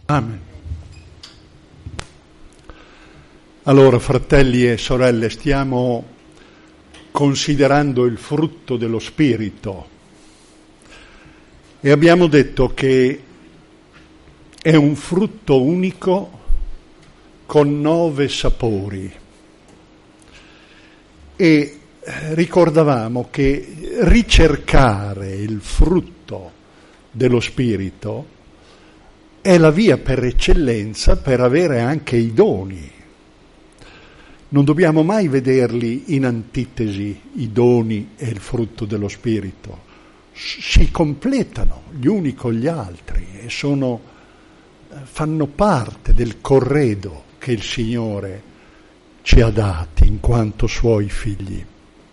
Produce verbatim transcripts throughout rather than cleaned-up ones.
Amen. Allora, fratelli e sorelle, stiamo considerando il frutto dello Spirito e abbiamo detto che è un frutto unico con nove sapori e ricordavamo che ricercare il frutto dello Spirito è la via per eccellenza per avere anche i doni. Non dobbiamo mai vederli in antitesi, i doni e il frutto dello Spirito. Si completano gli uni con gli altri e sono, fanno parte del corredo che il Signore ci ha dati in quanto Suoi figli.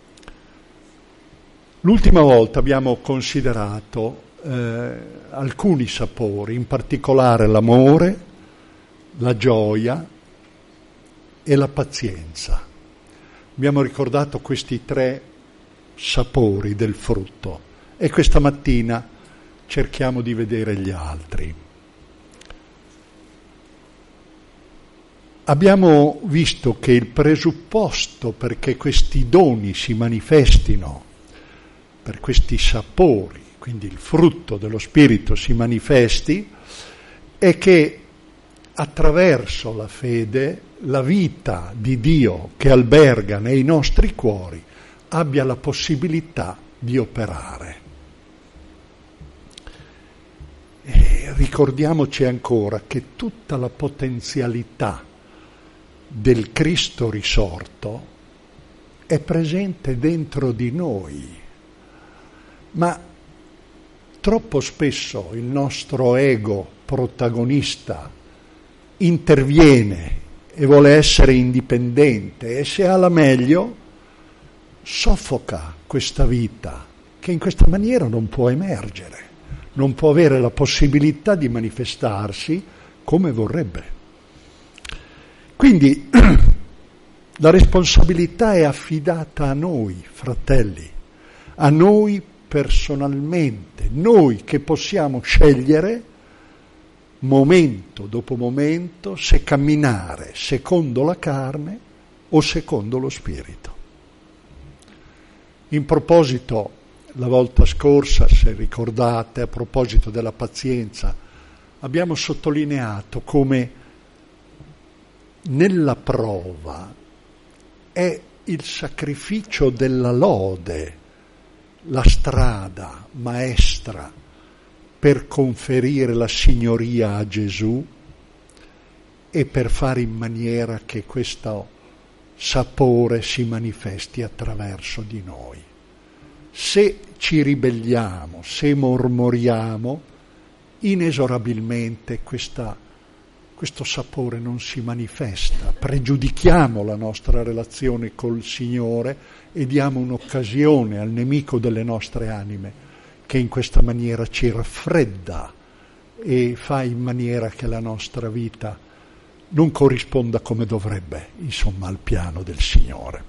L'ultima volta abbiamo considerato eh, alcuni sapori, in particolare l'amore, la gioia e la pazienza. Abbiamo ricordato questi tre sapori del frutto e questa mattina cerchiamo di vedere gli altri. Abbiamo visto che il presupposto perché questi doni si manifestino, per questi sapori, quindi il frutto dello Spirito si manifesti, è che attraverso la fede la vita di Dio che alberga nei nostri cuori abbia la possibilità di operare. E ricordiamoci ancora che tutta la potenzialità del Cristo risorto è presente dentro di noi, ma troppo spesso il nostro ego protagonista interviene e vuole essere indipendente e se ha la meglio soffoca questa vita che in questa maniera non può emergere, non può avere la possibilità di manifestarsi come vorrebbe. Quindi la responsabilità è affidata a noi, fratelli, a noi personalmente, noi che possiamo scegliere momento dopo momento se camminare secondo la carne o secondo lo Spirito. In proposito, la volta scorsa, se ricordate, a proposito della pazienza, abbiamo sottolineato come nella prova è il sacrificio della lode la strada maestra per conferire la signoria a Gesù e per fare in maniera che questo sapore si manifesti attraverso di noi. Se ci ribelliamo, se mormoriamo, inesorabilmente questa, questo sapore non si manifesta, pregiudichiamo la nostra relazione col Signore e diamo un'occasione al nemico delle nostre anime che in questa maniera ci raffredda e fa in maniera che la nostra vita non corrisponda come dovrebbe, insomma, al piano del Signore.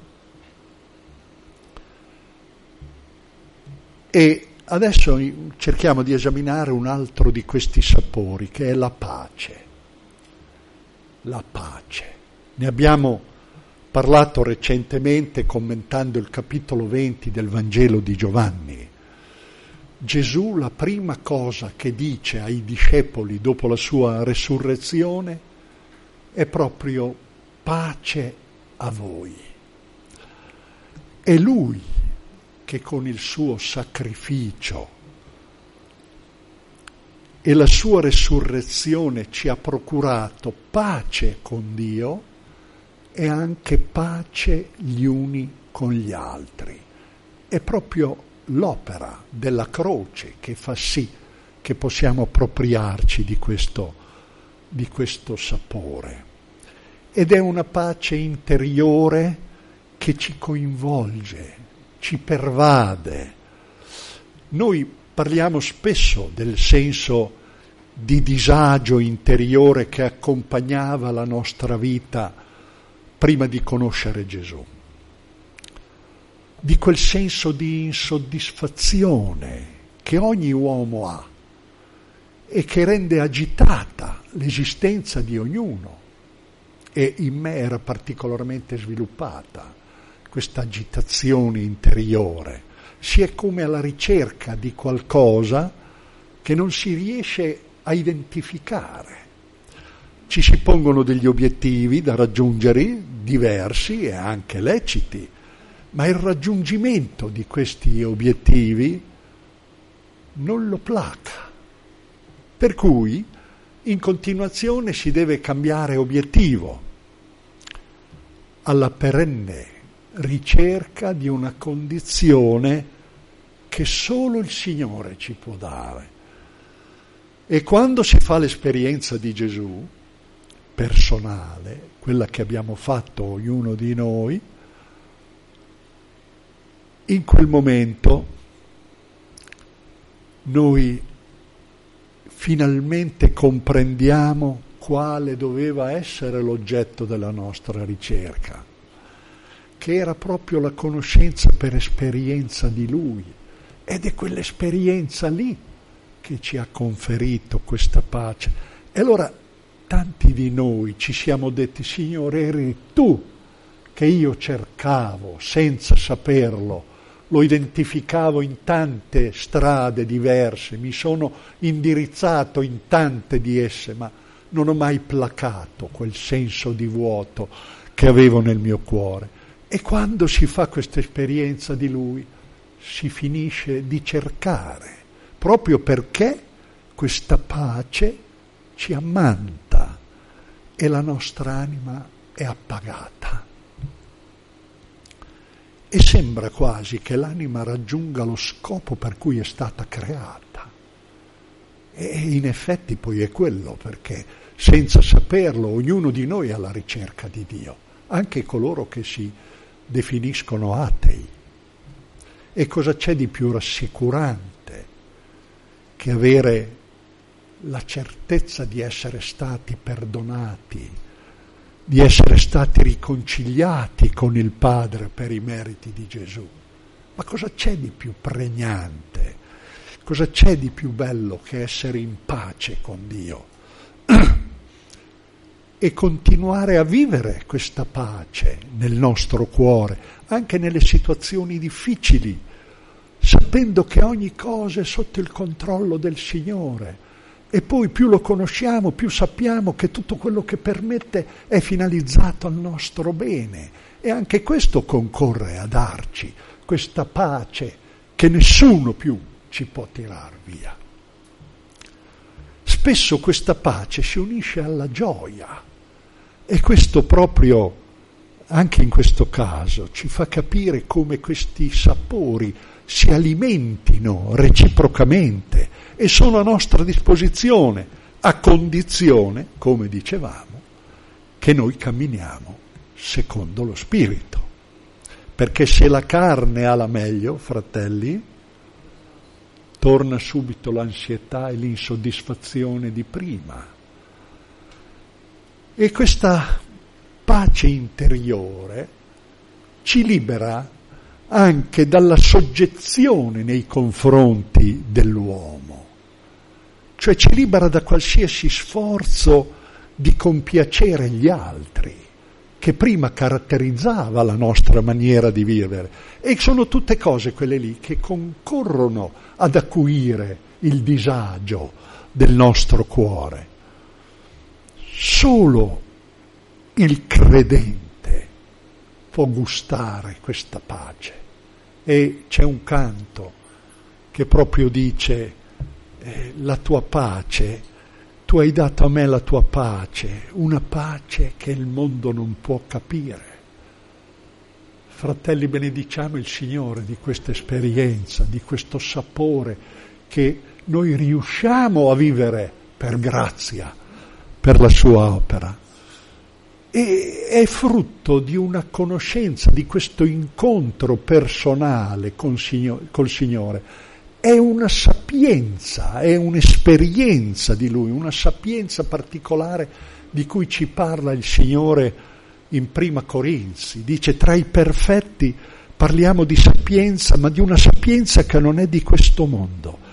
E adesso cerchiamo di esaminare un altro di questi sapori, che è la pace. La pace. Ne abbiamo parlato recentemente commentando il capitolo venti del Vangelo di Giovanni. Gesù la prima cosa che dice ai discepoli dopo la sua resurrezione è proprio pace a voi. È Lui che con il suo sacrificio e la sua resurrezione ci ha procurato pace con Dio e anche pace gli uni con gli altri. È proprio l'opera della croce che fa sì che possiamo appropriarci di questo, di questo sapore. Ed è una pace interiore che ci coinvolge, ci pervade. Noi parliamo spesso del senso di disagio interiore che accompagnava la nostra vita prima di conoscere Gesù, di quel senso di insoddisfazione che ogni uomo ha e che rende agitata l'esistenza di ognuno. E in me era particolarmente sviluppata questa agitazione interiore. Si è come alla ricerca di qualcosa che non si riesce a identificare. Ci si pongono degli obiettivi da raggiungere, diversi e anche leciti, ma il raggiungimento di questi obiettivi non lo placa. Per cui in continuazione si deve cambiare obiettivo alla perenne ricerca di una condizione che solo il Signore ci può dare. E quando si fa l'esperienza di Gesù, personale, quella che abbiamo fatto ognuno di noi, in quel momento noi finalmente comprendiamo quale doveva essere l'oggetto della nostra ricerca, che era proprio la conoscenza per esperienza di Lui, ed è quell'esperienza lì che ci ha conferito questa pace. E allora tanti di noi ci siamo detti: Signore, eri Tu che io cercavo senza saperlo, lo identificavo in tante strade diverse, mi sono indirizzato in tante di esse, ma non ho mai placato quel senso di vuoto che avevo nel mio cuore. E quando si fa questa esperienza di Lui, si finisce di cercare, proprio perché questa pace ci ammanta e la nostra anima è appagata. E sembra quasi che l'anima raggiunga lo scopo per cui è stata creata. E in effetti poi è quello, perché senza saperlo ognuno di noi è alla ricerca di Dio, anche coloro che si definiscono atei. E cosa c'è di più rassicurante che avere la certezza di essere stati perdonati, di essere stati riconciliati con il Padre per i meriti di Gesù? Ma cosa c'è di più pregnante? Cosa c'è di più bello che essere in pace con Dio? E continuare a vivere questa pace nel nostro cuore, anche nelle situazioni difficili, sapendo che ogni cosa è sotto il controllo del Signore. E poi più lo conosciamo, più sappiamo che tutto quello che permette è finalizzato al nostro bene. E anche questo concorre a darci questa pace che nessuno più ci può tirar via. Spesso questa pace si unisce alla gioia, e questo proprio, anche in questo caso, ci fa capire come questi sapori si alimentino reciprocamente e sono a nostra disposizione, a condizione, come dicevamo, che noi camminiamo secondo lo Spirito. Perché se la carne ha la meglio, fratelli, torna subito l'ansietà e l'insoddisfazione di prima. E questa pace interiore ci libera anche dalla soggezione nei confronti dell'uomo, cioè ci libera da qualsiasi sforzo di compiacere gli altri, che prima caratterizzava la nostra maniera di vivere. E sono tutte cose quelle lì che concorrono ad acuire il disagio del nostro cuore. Solo il credente può gustare questa pace. E c'è un canto che proprio dice: eh, la tua pace, tu hai dato a me la tua pace, una pace che il mondo non può capire. Fratelli, benediciamo il Signore di questa esperienza, di questo sapore che noi riusciamo a vivere per grazia, per la sua opera. E è frutto di una conoscenza, di questo incontro personale con Signore, col Signore. È una sapienza, è un'esperienza di Lui, una sapienza particolare di cui ci parla il Signore in Prima Corinzi. Dice: tra i perfetti parliamo di sapienza, ma di una sapienza che non è di questo mondo,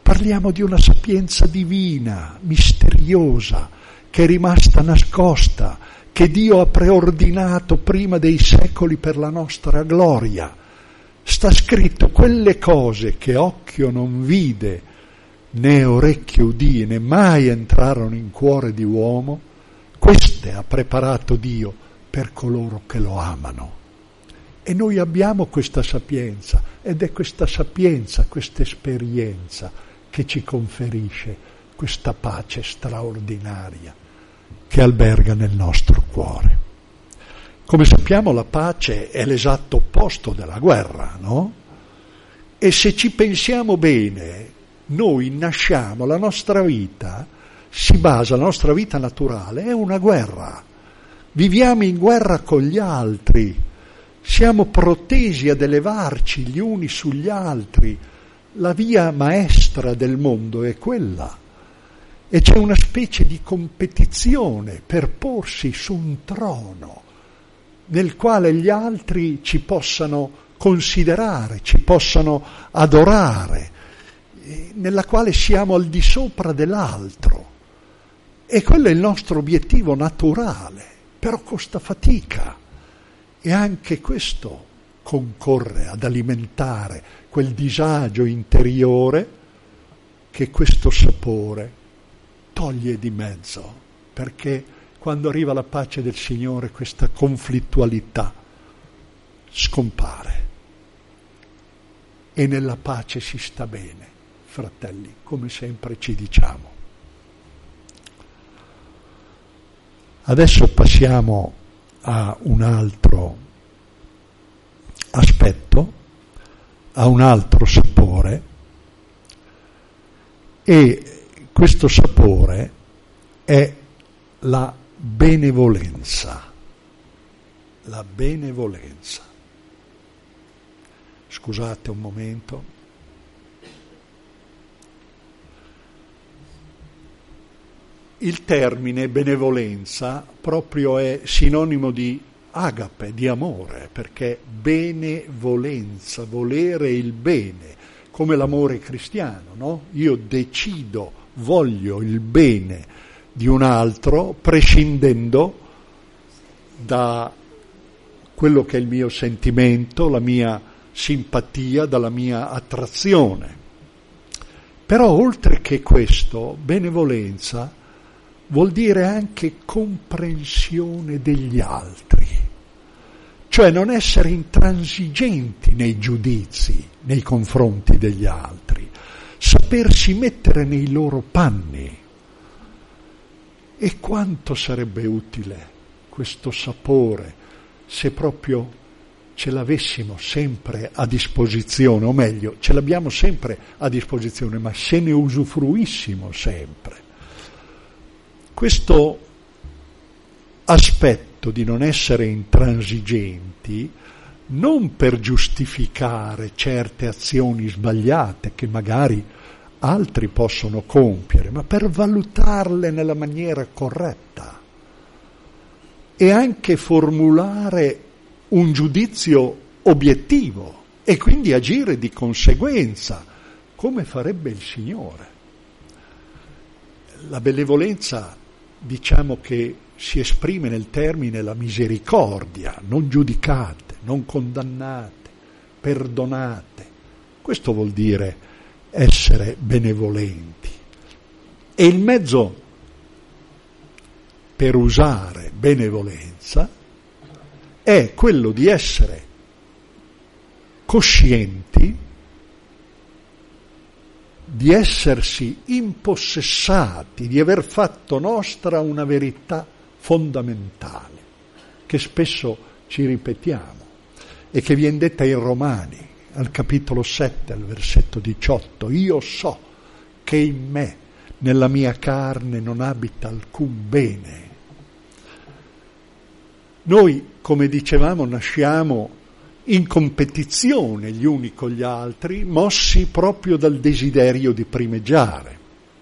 parliamo di una sapienza divina, misteriosa, che è rimasta nascosta, che Dio ha preordinato prima dei secoli per la nostra gloria. Sta scritto: quelle cose che occhio non vide, né orecchio udì, né mai entrarono in cuore di uomo, queste ha preparato Dio per coloro che lo amano. E noi abbiamo questa sapienza, ed è questa sapienza, questa esperienza che ci conferisce questa pace straordinaria che alberga nel nostro cuore. Come sappiamo, la pace è l'esatto opposto della guerra, no? E se ci pensiamo bene, noi nasciamo, la nostra vita si basa, la nostra vita naturale è una guerra. Viviamo in guerra con gli altri, siamo protesi ad elevarci gli uni sugli altri. La via maestra del mondo è quella. E c'è una specie di competizione per porsi su un trono nel quale gli altri ci possano considerare, ci possano adorare, nella quale siamo al di sopra dell'altro. E quello è il nostro obiettivo naturale, però costa fatica. E anche questo concorre ad alimentare quel disagio interiore che questo sapore toglie di mezzo, perché quando arriva la pace del Signore questa conflittualità scompare e nella pace si sta bene, fratelli, come sempre ci diciamo. Adesso passiamo a un altro aspetto, a un altro sapore, e questo sapore è la benevolenza. La benevolenza. Scusate un momento. Il termine benevolenza proprio è sinonimo di agape, di amore, perché benevolenza, volere il bene, come l'amore cristiano, no? Io decido, voglio il bene di un altro, prescindendo da quello che è il mio sentimento, la mia simpatia, dalla mia attrazione. Però oltre che questo, benevolenza vuol dire anche comprensione degli altri, cioè non essere intransigenti nei giudizi nei confronti degli altri, sapersi mettere nei loro panni. E quanto sarebbe utile questo sapore se proprio ce l'avessimo sempre a disposizione, o meglio, ce l'abbiamo sempre a disposizione, ma se ne usufruissimo sempre. Questo aspetto di non essere intransigenti, non per giustificare certe azioni sbagliate che magari altri possono compiere, ma per valutarle nella maniera corretta e anche formulare un giudizio obiettivo e quindi agire di conseguenza, come farebbe il Signore. La benevolenza, diciamo che si esprime nel termine la misericordia, non giudicate, non condannate, perdonate. Questo vuol dire essere benevolenti. E il mezzo per usare benevolenza è quello di essere coscienti, di essersi impossessati, di aver fatto nostra una verità fondamentale, che spesso ci ripetiamo e che viene detta in Romani, al capitolo sette, al versetto diciotto, io so che in me, nella mia carne, non abita alcun bene. Noi, come dicevamo, nasciamo in competizione gli uni con gli altri, mossi proprio dal desiderio di primeggiare.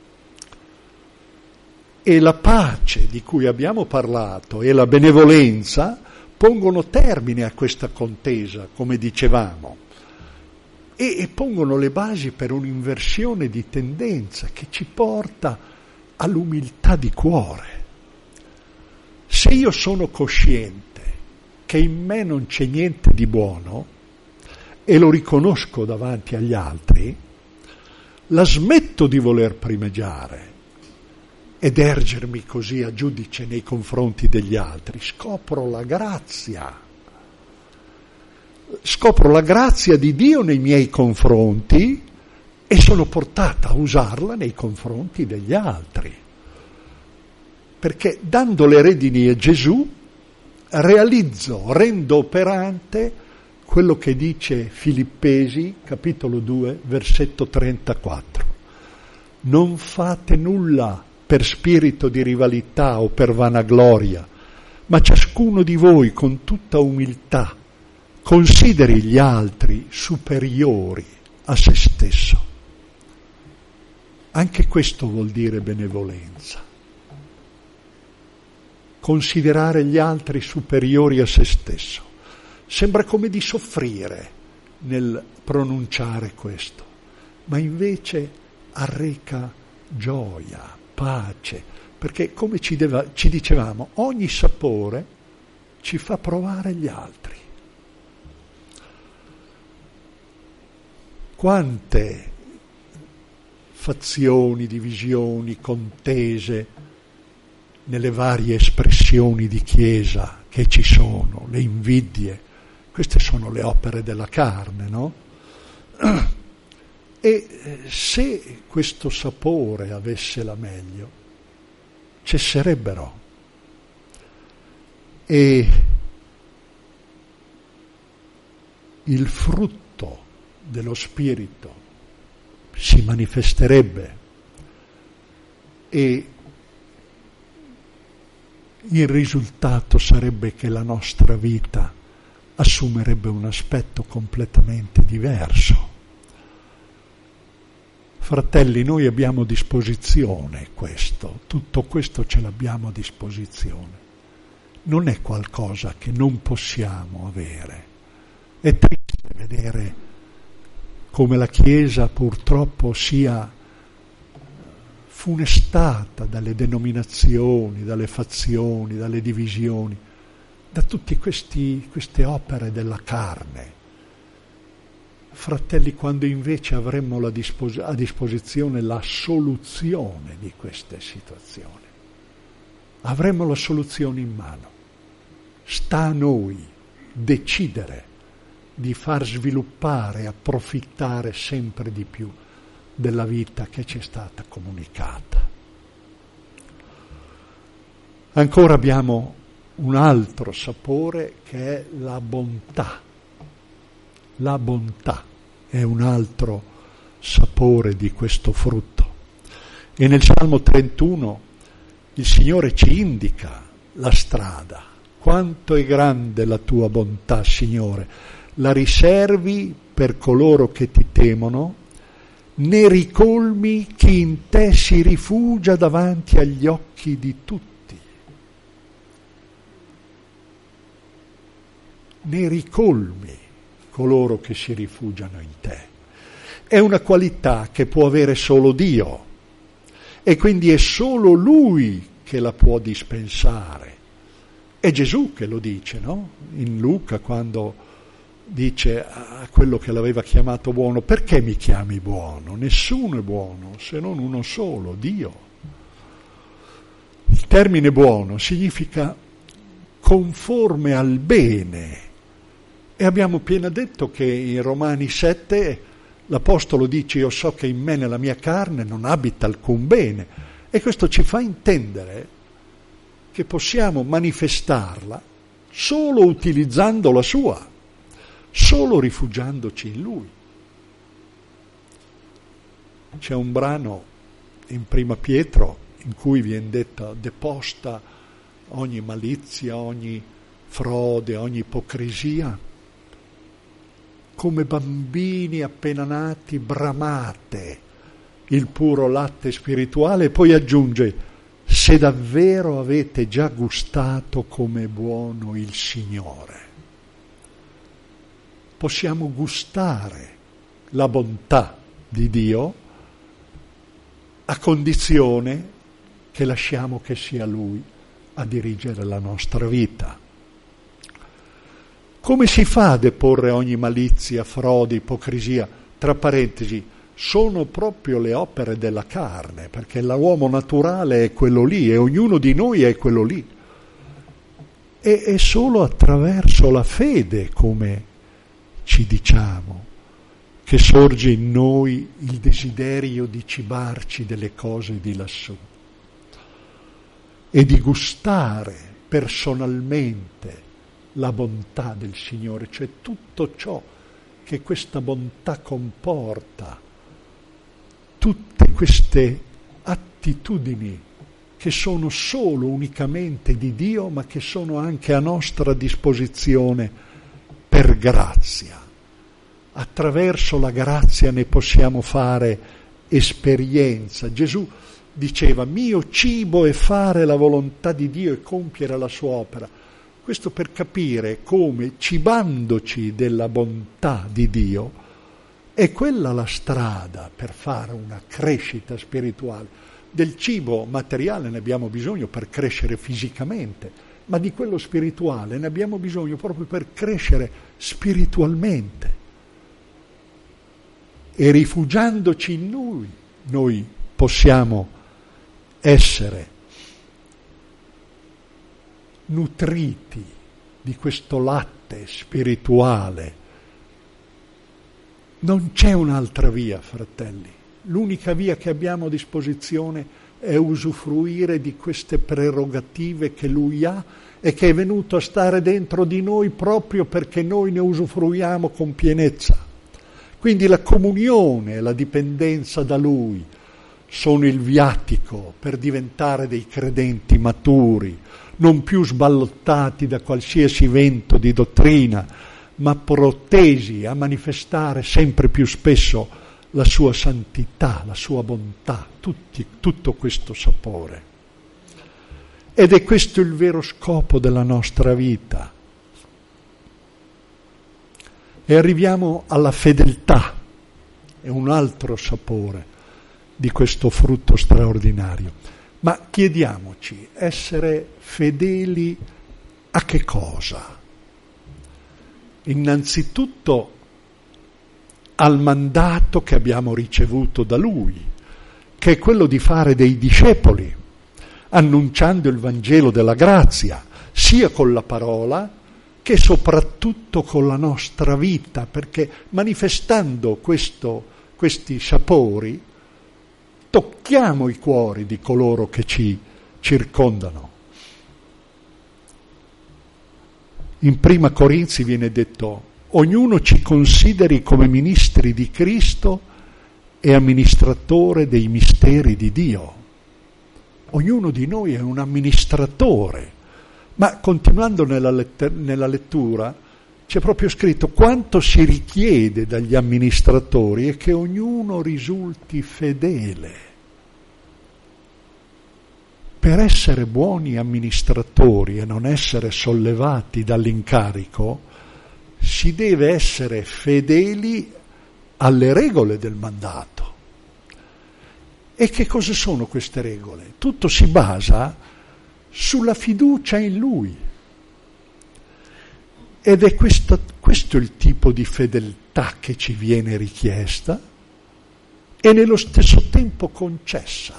E la pace di cui abbiamo parlato e la benevolenza pongono termine a questa contesa, come dicevamo. e, e pongono le basi per un'inversione di tendenza che ci porta all'umiltà di cuore. Se io sono cosciente che in me non c'è niente di buono e lo riconosco davanti agli altri, la smetto di voler primeggiare ed ergermi così a giudice nei confronti degli altri. Scopro la grazia. Scopro la grazia di Dio nei miei confronti e sono portata a usarla nei confronti degli altri. Perché dando le redini a Gesù realizzo, rendo operante quello che dice Filippesi, capitolo due, versetto trentaquattro. Non fate nulla per spirito di rivalità o per vanagloria, ma ciascuno di voi con tutta umiltà consideri gli altri superiori a se stesso. Anche questo vuol dire benevolenza. Considerare gli altri superiori a se stesso. Sembra come di soffrire nel pronunciare questo, ma invece arreca gioia, pace, perché come ci, deva, ci dicevamo, ogni sapore ci fa provare gli altri. Quante fazioni, divisioni, contese nelle varie espressioni di Chiesa che ci sono, le invidie, queste sono le opere della carne, no? E se questo sapore avesse la meglio, cesserebbero. E il frutto dello Spirito si manifesterebbe e il risultato sarebbe che la nostra vita assumerebbe un aspetto completamente diverso. Fratelli, noi abbiamo a disposizione questo, tutto questo ce l'abbiamo a disposizione. Non è qualcosa che non possiamo avere. È triste vedere come la Chiesa purtroppo sia funestata dalle denominazioni, dalle fazioni, dalle divisioni, da tutte queste opere della carne. Fratelli, quando invece avremmo la dispos- a disposizione la soluzione di queste situazioni, avremmo la soluzione in mano. Sta a noi decidere di far sviluppare e approfittare sempre di più della vita che ci è stata comunicata. Ancora abbiamo un altro sapore che è la bontà. La bontà è un altro sapore di questo frutto. E nel Salmo trentuno il Signore ci indica la strada. Quanto è grande la tua bontà, Signore! La riservi per coloro che ti temono, ne ricolmi chi in te si rifugia davanti agli occhi di tutti. Ne ricolmi coloro che si rifugiano in te. È una qualità che può avere solo Dio e quindi è solo Lui che la può dispensare. È Gesù che lo dice, no? In Luca, quando dice a quello che l'aveva chiamato buono: perché mi chiami buono? Nessuno è buono se non uno solo, Dio. Il termine buono significa conforme al bene. E abbiamo appena detto che in Romani sette l'Apostolo dice: io so che in me, nella mia carne, non abita alcun bene. E questo ci fa intendere che possiamo manifestarla solo utilizzando la sua, solo rifugiandoci in Lui. C'è un brano in Prima Pietro in cui viene detta: deposta ogni malizia, ogni frode, ogni ipocrisia. Come bambini appena nati bramate il puro latte spirituale, e poi aggiunge: se davvero avete già gustato com'è buono il Signore. Possiamo gustare la bontà di Dio, a condizione che lasciamo che sia Lui a dirigere la nostra vita. Come si fa a deporre ogni malizia, frode, ipocrisia? Tra parentesi, sono proprio le opere della carne, perché l'uomo naturale è quello lì e ognuno di noi è quello lì. E è solo attraverso la fede, come ci diciamo, che sorge in noi il desiderio di cibarci delle cose di lassù e di gustare personalmente la bontà del Signore, cioè tutto ciò che questa bontà comporta, tutte queste attitudini che sono solo unicamente di Dio, ma che sono anche a nostra disposizione per grazia. Attraverso la grazia ne possiamo fare esperienza. Gesù diceva: mio cibo è fare la volontà di Dio e compiere la sua opera. Questo per capire come, cibandoci della bontà di Dio, è quella la strada per fare una crescita spirituale. Del cibo materiale ne abbiamo bisogno per crescere fisicamente, ma di quello spirituale ne abbiamo bisogno proprio per crescere spiritualmente. E rifugiandoci in Lui, noi possiamo essere nutriti di questo latte spirituale. Non c'è un'altra via, fratelli. L'unica via che abbiamo a disposizione è usufruire di queste prerogative che Lui ha e che è venuto a stare dentro di noi proprio perché noi ne usufruiamo con pienezza. Quindi la comunione e la dipendenza da Lui sono il viatico per diventare dei credenti maturi, non più sballottati da qualsiasi vento di dottrina, ma protesi a manifestare sempre più spesso la sua santità, la sua bontà, tutti, tutto questo sapore. Ed è questo il vero scopo della nostra vita. E arriviamo alla fedeltà, è un altro sapore di questo frutto straordinario. Ma chiediamoci, essere fedeli a che cosa? Innanzitutto al mandato che abbiamo ricevuto da Lui, che è quello di fare dei discepoli, annunciando il Vangelo della grazia, sia con la parola che soprattutto con la nostra vita, perché manifestando questo, questi sapori tocchiamo i cuori di coloro che ci circondano. In Prima Corinzi viene detto: ognuno ci consideri come ministri di Cristo e amministratore dei misteri di Dio. Ognuno di noi è un amministratore, ma continuando nella, letter- nella lettura c'è proprio scritto quanto si richiede dagli amministratori e che ognuno risulti fedele. Per essere buoni amministratori e non essere sollevati dall'incarico, si deve essere fedeli alle regole del mandato. E che cosa sono queste regole? Tutto si basa sulla fiducia in Lui. Ed è questo, questo il tipo di fedeltà che ci viene richiesta e nello stesso tempo concessa.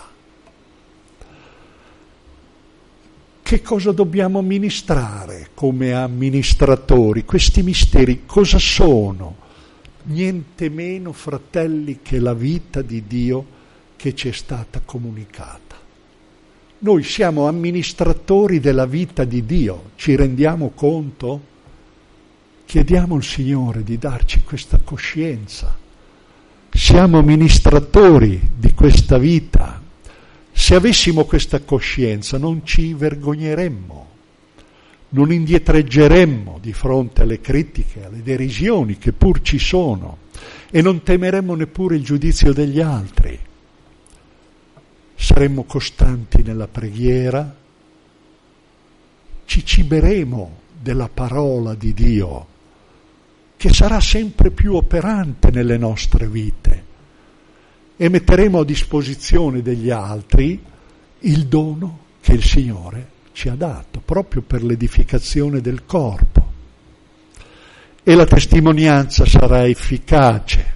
Che cosa dobbiamo amministrare come amministratori? Questi misteri cosa sono? Niente meno, fratelli, che la vita di Dio che ci è stata comunicata. Noi siamo amministratori della vita di Dio, ci rendiamo conto? Chiediamo al Signore di darci questa coscienza. Siamo amministratori di questa vita. Se avessimo questa coscienza non ci vergogneremmo, non indietreggeremmo di fronte alle critiche, alle derisioni che pur ci sono e non temeremmo neppure il giudizio degli altri. Saremmo costanti nella preghiera, ci ciberemo della parola di Dio che sarà sempre più operante nelle nostre vite e metteremo a disposizione degli altri il dono che il Signore ci ha dato, proprio per l'edificazione del corpo. E la testimonianza sarà efficace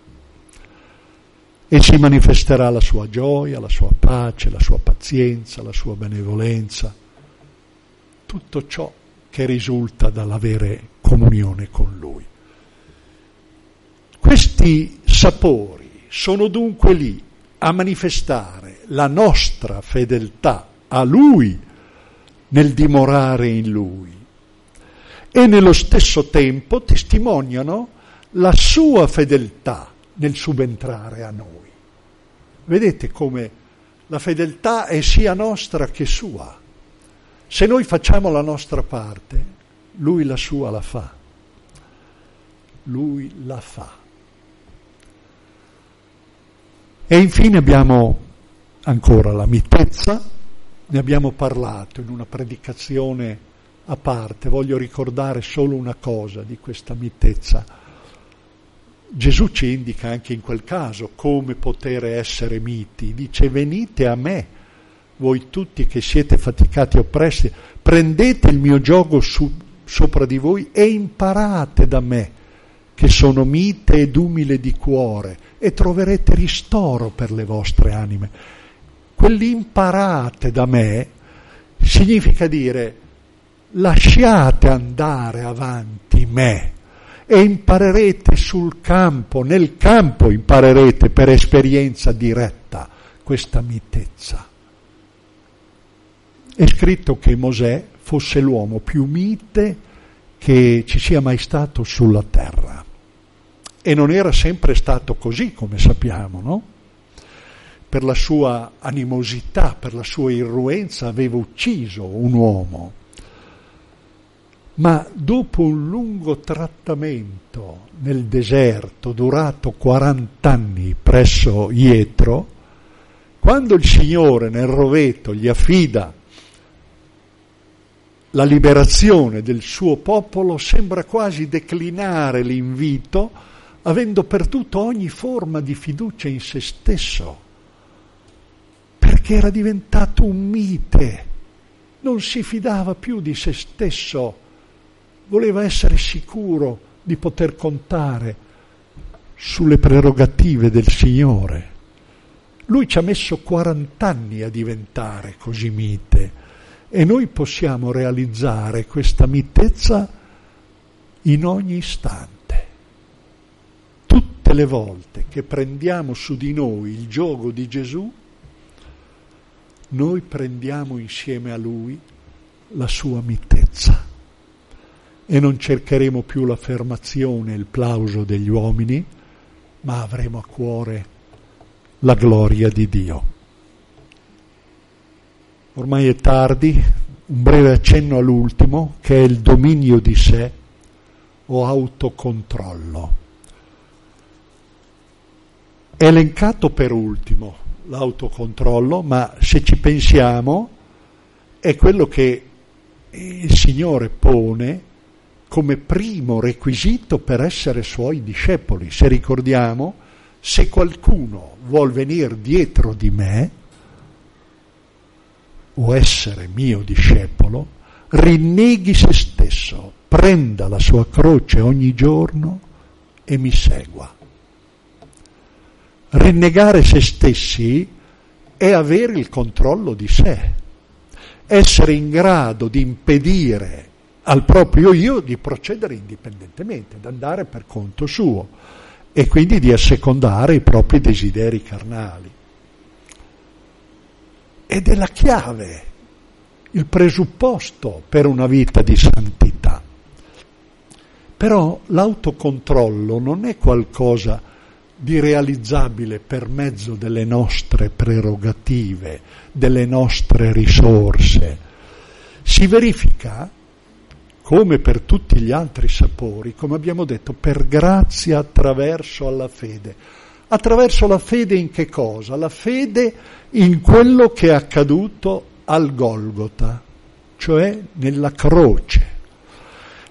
e si manifesterà la sua gioia, la sua pace, la sua pazienza, la sua benevolenza, tutto ciò che risulta dall'avere comunione con Lui. Questi sapori sono dunque lì a manifestare la nostra fedeltà a Lui nel dimorare in Lui e nello stesso tempo testimoniano la sua fedeltà nel subentrare a noi. Vedete come la fedeltà è sia nostra che sua. Se noi facciamo la nostra parte, Lui la sua la fa. Lui la fa. E infine abbiamo ancora la mitezza, ne abbiamo parlato in una predicazione a parte, voglio ricordare solo una cosa di questa mitezza. Gesù ci indica anche in quel caso come poter essere miti, dice: venite a me, voi tutti che siete faticati e oppressi, prendete il mio giogo su, sopra di voi e imparate da me, che sono mite ed umile di cuore, e troverete ristoro per le vostre anime. Quell'imparate da me significa dire: lasciate andare avanti me e imparerete sul campo, nel campo imparerete per esperienza diretta questa mitezza. È scritto che Mosè fosse l'uomo più mite che ci sia mai stato sulla terra. E non era sempre stato così, come sappiamo, no? Per la sua animosità, per la sua irruenza aveva ucciso un uomo. Ma dopo un lungo trattamento nel deserto, durato quaranta anni presso Ietro, quando il Signore nel roveto gli affida la liberazione del suo popolo, sembra quasi declinare l'invito, avendo perduto ogni forma di fiducia in se stesso, perché era diventato un mite, non si fidava più di se stesso, voleva essere sicuro di poter contare sulle prerogative del Signore. Lui ci ha messo quaranta anni a diventare così mite e noi possiamo realizzare questa mitezza in ogni istante. Tutte le volte che prendiamo su di noi il giogo di Gesù, noi prendiamo insieme a Lui la sua mitezza. E non cercheremo più l'affermazione e il plauso degli uomini, ma avremo a cuore la gloria di Dio. Ormai è tardi, un breve accenno all'ultimo, che è il dominio di sé o autocontrollo. È elencato per ultimo l'autocontrollo, ma se ci pensiamo è quello che il Signore pone come primo requisito per essere suoi discepoli. Se ricordiamo, se qualcuno vuol venire dietro di me o essere mio discepolo, rinneghi se stesso, prenda la sua croce ogni giorno e mi segua. Rinnegare se stessi è avere il controllo di sé, essere in grado di impedire al proprio io di procedere indipendentemente, di andare per conto suo e quindi di assecondare i propri desideri carnali. Ed è la chiave, il presupposto per una vita di santità. Però l'autocontrollo non è qualcosa di realizzabile per mezzo delle nostre prerogative, delle nostre risorse. Si verifica, come per tutti gli altri sapori, come abbiamo detto, per grazia attraverso alla fede. Attraverso la fede in che cosa? La fede in quello che è accaduto al Golgota, cioè nella croce.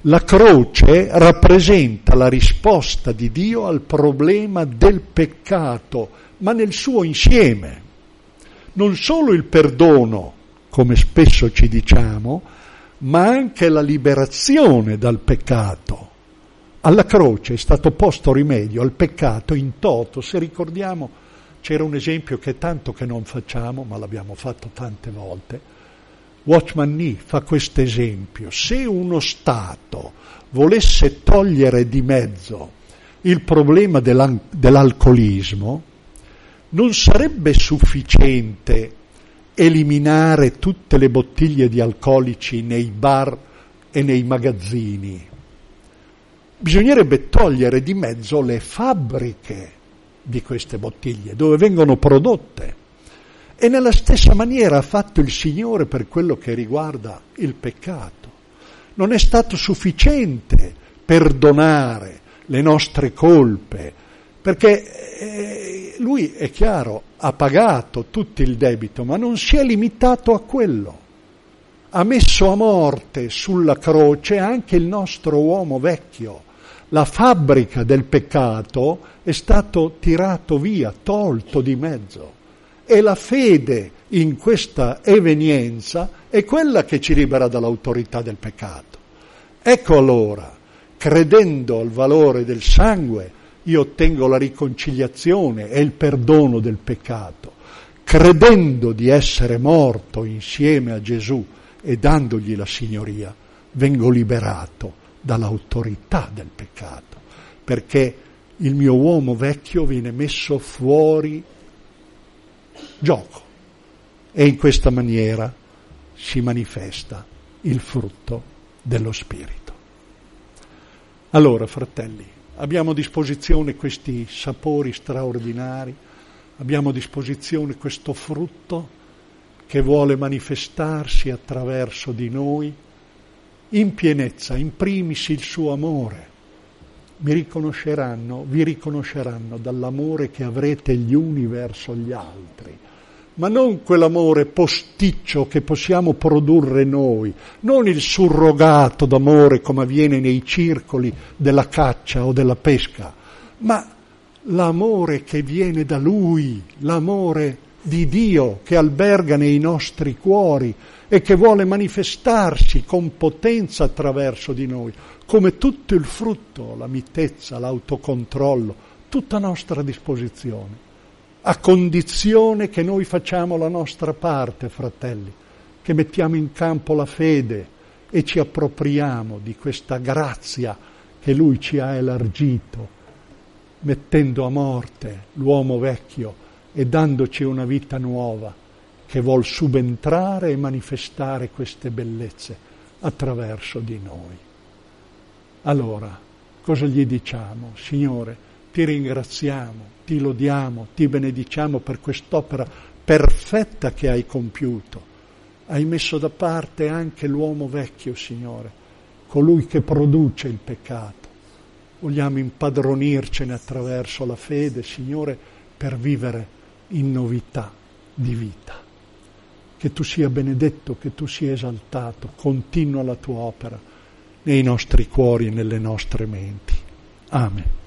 La croce rappresenta la risposta di Dio al problema del peccato, ma nel suo insieme. Non solo il perdono, come spesso ci diciamo, ma anche la liberazione dal peccato. Alla croce è stato posto rimedio al peccato in toto. Se ricordiamo, c'era un esempio che è tanto che non facciamo, ma l'abbiamo fatto tante volte. Watchman Nee fa questo esempio: se uno Stato volesse togliere di mezzo il problema dell'alcolismo, non sarebbe sufficiente eliminare tutte le bottiglie di alcolici nei bar e nei magazzini. Bisognerebbe togliere di mezzo le fabbriche di queste bottiglie, dove vengono prodotte. E nella stessa maniera ha fatto il Signore per quello che riguarda il peccato. Non è stato sufficiente perdonare le nostre colpe, perché eh, Lui, è chiaro, ha pagato tutto il debito, ma non si è limitato a quello. Ha messo a morte sulla croce anche il nostro uomo vecchio. La fabbrica del peccato è stato tirato via, tolto di mezzo. E la fede in questa evenienza è quella che ci libera dall'autorità del peccato. Ecco allora, credendo al valore del sangue, io ottengo la riconciliazione e il perdono del peccato. Credendo di essere morto insieme a Gesù e dandogli la signoria, vengo liberato dall'autorità del peccato, perché il mio uomo vecchio viene messo fuori gioco e in questa maniera si manifesta il frutto dello Spirito. Allora, fratelli, abbiamo a disposizione questi sapori straordinari, abbiamo a disposizione questo frutto che vuole manifestarsi attraverso di noi in pienezza, in primis il suo amore. Mi riconosceranno, vi riconosceranno dall'amore che avrete gli uni verso gli altri, ma non quell'amore posticcio che possiamo produrre noi, non il surrogato d'amore come avviene nei circoli della caccia o della pesca, ma l'amore che viene da Lui, l'amore di Dio che alberga nei nostri cuori e che vuole manifestarsi con potenza attraverso di noi, come tutto il frutto, la mitezza, l'autocontrollo, tutta a nostra disposizione, a condizione che noi facciamo la nostra parte, fratelli, che mettiamo in campo la fede e ci appropriamo di questa grazia che Lui ci ha elargito, mettendo a morte l'uomo vecchio e dandoci una vita nuova che vuol subentrare e manifestare queste bellezze attraverso di noi. Allora, cosa gli diciamo? Signore, ti ringraziamo, ti lodiamo, ti benediciamo per quest'opera perfetta che hai compiuto. Hai messo da parte anche l'uomo vecchio, Signore, colui che produce il peccato. Vogliamo impadronircene attraverso la fede, Signore, per vivere in novità di vita. Che tu sia benedetto, che tu sia esaltato, continua la tua opera nei nostri cuori e nelle nostre menti. Amen.